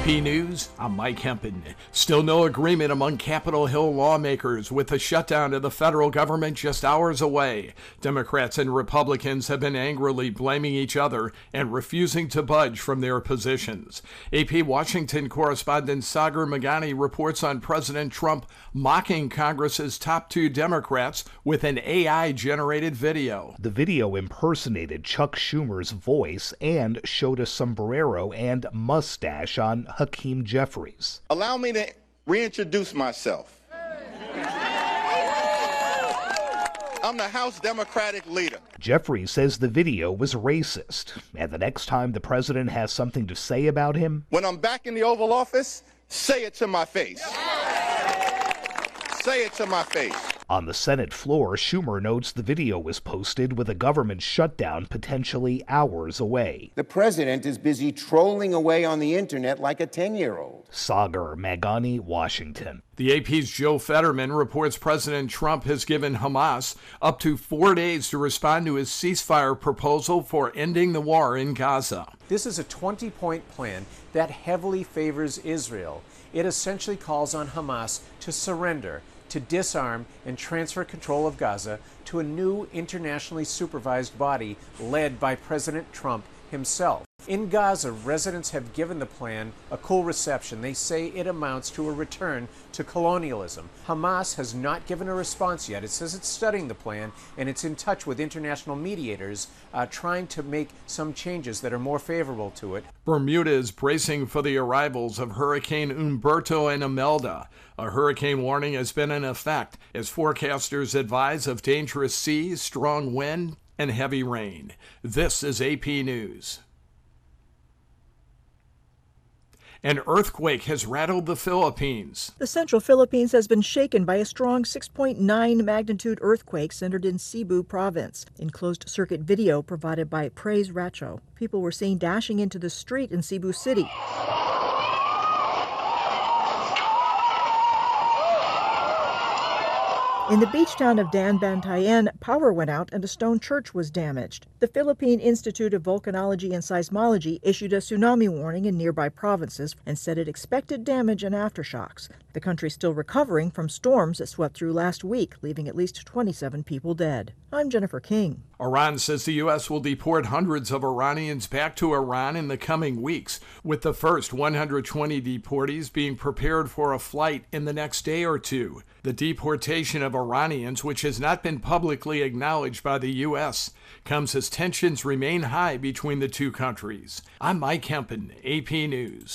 AP News, I'm Mike Hempen. Still no agreement among Capitol Hill lawmakers with the shutdown of the federal government just hours away. Democrats and Republicans have been angrily blaming each other and refusing to budge from their positions. AP Washington correspondent Sagar Meghani reports on President Trump mocking Congress's top two Democrats with an AI-generated video. The video impersonated Chuck Schumer's voice and showed a sombrero and mustache on Hakeem Jeffries. Allow me to reintroduce myself. I'm the House Democratic leader. Jeffries says the video was racist, and the next time the president has something to say about him, when I'm back in the Oval Office, say it to my face. Say it to my face. On the Senate floor, Schumer notes the video was posted with a government shutdown potentially hours away. The president is busy trolling away on the internet like a 10-year-old. Sagar Meghani, Washington. The AP's Joe Fetterman reports President Trump has given Hamas up to 4 days to respond to his ceasefire proposal for ending the war in Gaza. This is a 20-point plan that heavily favors Israel. It essentially calls on Hamas to surrender, to disarm and transfer control of Gaza to a new internationally supervised body led by President Trump himself. In Gaza, residents have given the plan a cool reception. They say it amounts to a return to colonialism. Hamas has not given a response yet. It says it's studying the plan and it's in touch with international mediators trying to make some changes that are more favorable to it. Bermuda is bracing for the arrivals of Hurricane Umberto and Imelda. A hurricane warning has been in effect as forecasters advise of dangerous seas, strong wind, and heavy rain. This is AP News. An earthquake has rattled the Philippines. The central Philippines has been shaken by a strong 6.9 magnitude earthquake centered in Cebu province. In closed-circuit video provided by Praise Racho, people were seen dashing into the street in Cebu City. In the beach town of Danbantayan, power went out and a stone church was damaged. The Philippine Institute of Volcanology and Seismology issued a tsunami warning in nearby provinces and said it expected damage and aftershocks. The country is still recovering from storms that swept through last week, leaving at least 27 people dead. I'm Jennifer King. Iran says the U.S. will deport hundreds of Iranians back to Iran in the coming weeks, with the first 120 deportees being prepared for a flight in the next day or two. The deportation of Iranians, which has not been publicly acknowledged by the U.S., comes as tensions remain high between the two countries. I'm Mike Hempen, AP News.